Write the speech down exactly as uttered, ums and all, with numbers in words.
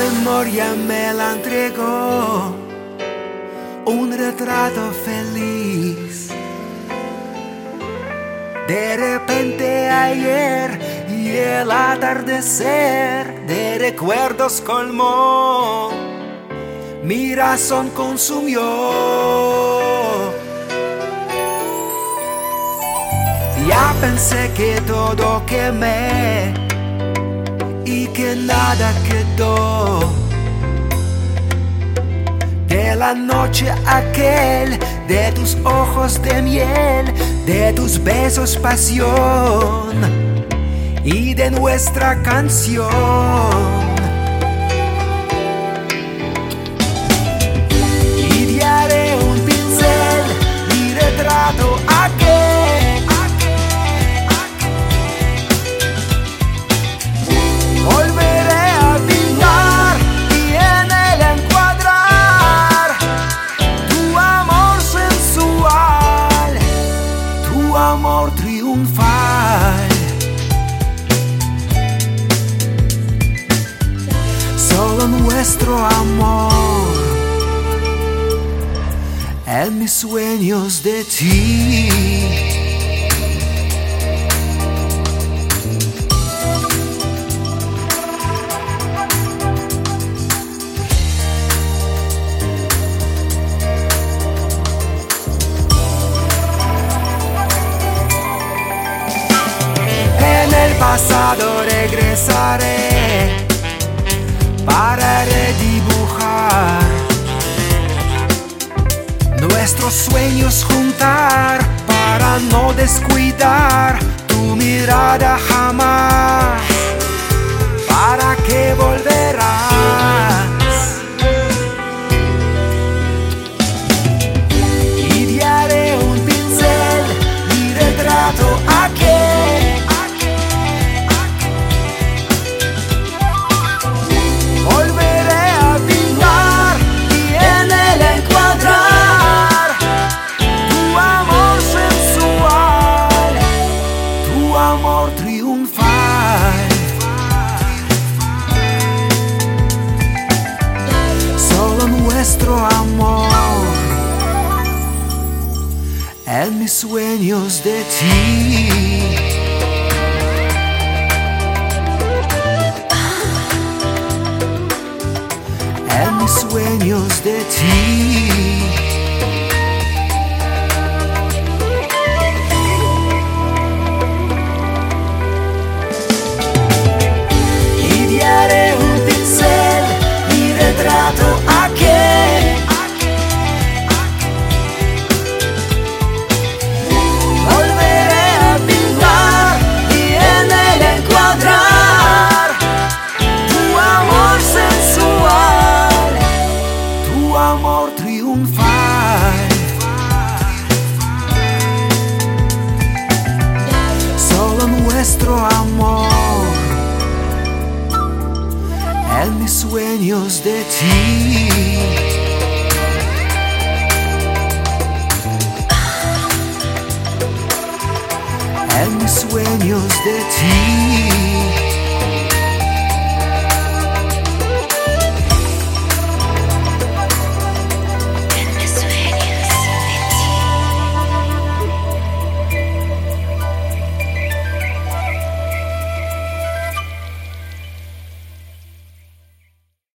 memoria me la entregó un retrato feliz. De repente ayer y el atardecer de recuerdos colmó, mi razón consumió. Ya pensé que todo quemé y que nada quedó de la noche aquel, de tus ojos de miel, de tus besos pasión y de nuestra canción. Y diaré un pincel y retrato aquel, volveré a pintar y en él encuadrar tu amor sensual, tu amor triunfal. Solo nuestro amor en mis sueños de ti. En el pasado regresaré para redibujar nuestros sueños, juntar para no descuidar tu mirada jamás. ¿Para qué volverás? Y diaré un pincel y retrato aquel, volveré a pintar y en él encuadrar tu amor sensual, tu amor triunfal. Solo nuestro amor en mis sueños de ti. En mis sueños de ti. Y diaré un pincel y retrato aquel, volveré a pintar y en él encuadrar tu amor sensual, tu amor triunfal. Solo nuestro amor en mis sueños de ti. En mis sueños de ti.